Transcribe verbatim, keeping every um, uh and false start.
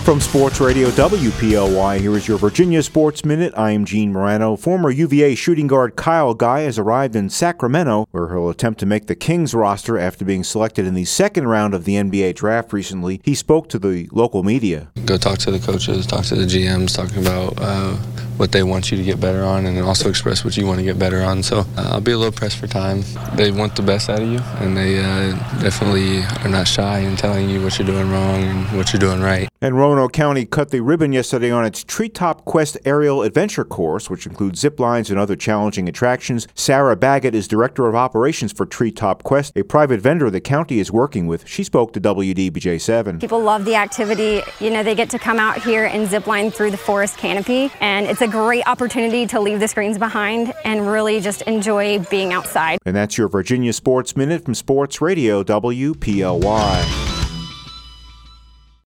From Sports Radio W P L Y, here is your Virginia Sports Minute. I am Gene Morano. Former U V A shooting guard Kyle Guy has arrived in Sacramento, where he'll attempt to make the Kings roster after being selected in the second round of the N B A draft recently. He spoke to the local media. Go talk to the coaches, talk to the G Ms, talking about uh, what they want you to get better on, and also express what you want to get better on. So uh, I'll be a little pressed for time. They want the best out of you, and they uh, definitely are not shy in telling you what you're doing wrong and what you're doing right. And Roanoke County cut the ribbon yesterday on its Treetop Quest aerial adventure course, which includes zip lines and other challenging attractions. Sarah Baggett is Director of Operations for Treetop Quest, a private vendor the county is working with. She spoke to W D B J seven. People love the activity. You know, they get to come out here and zip line through the forest canopy, and it's a great opportunity to leave the screens behind and really just enjoy being outside. And that's your Virginia Sports Minute from Sports Radio W P L Y.